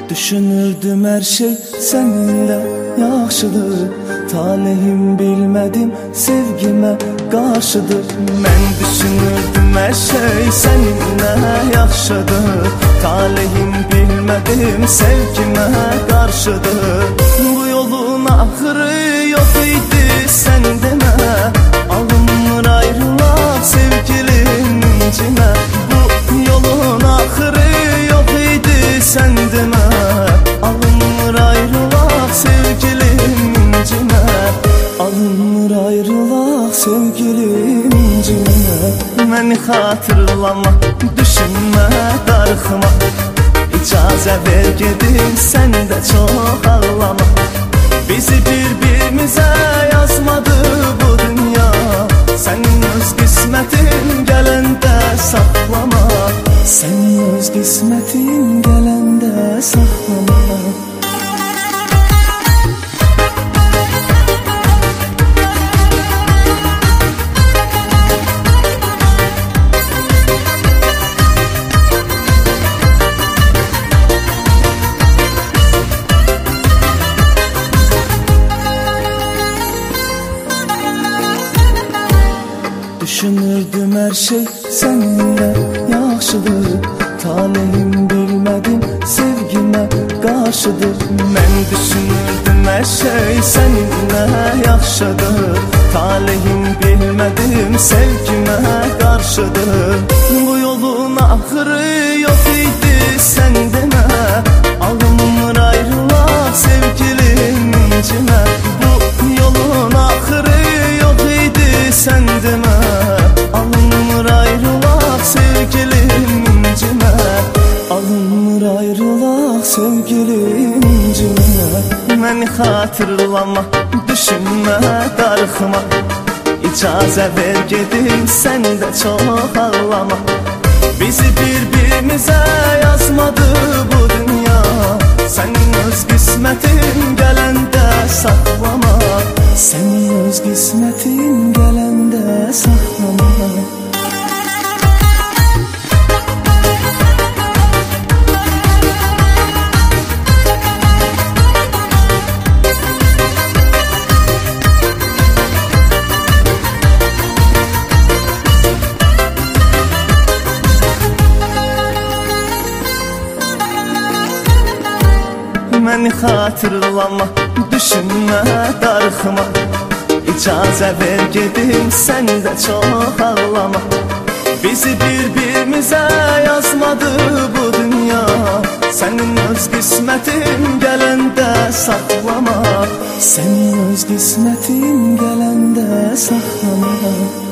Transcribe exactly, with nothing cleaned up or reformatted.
Düşünürdüm her şey seninle yaxşıdır. Talihim bilmedim sevgime karşıdır. Ben düşünürdüm her şey seninle yaxşıdır. Talihim bilmedim sevgime karşıdır. Bu yolun ahırı yok idi sen deme. Alınmır ayrılak sevgilim incime. Bu yolun ahırı yok idi sen deme. Alınmır ayrılak sevgilim incime. Alınmır ayrılak sevgilim incime. Beni hatırlama, düşünme, darıxma. İcazə ver gedim, sen de çok ağlama. Bizi birbirimize yazmadı bu dünya. Senin öz kısmetin gelende saklama. Senin öz kısmetin gelende saklama. Düşünürdüm her şey seninle yaxşıdır. Talihim bilmedim sevgime karşıdır. Ben düşünürdüm her şey seninle yaxşıdır. Talihim bilmedim sevgime karşıdır. Bu yolun ahırı yok idi sen deme. Alınmır ayrılak sevgilim incime. Bu yolun ahırı yok idi sen deme. Alınmır ayrılak sevgilim incime. Alınmır ayrılak sevgilim incime. Beni hatırlama, düşünme, darıxma. İcazə ver gedim, sen de çok ağlama. Bizi birbirimize yazmadı bu dünya. Senin öz kısmetin gelende saklama. Senin öz kısmetin gelende saklama. Beni hatırlama, düşünme, darıxma. İcazə ver gedim, sen de çok ağlama. Bizi birbirimize yazmadı bu dünya. Senin öz kısmetin gelende saklama. Senin öz kısmetin gelende saklama.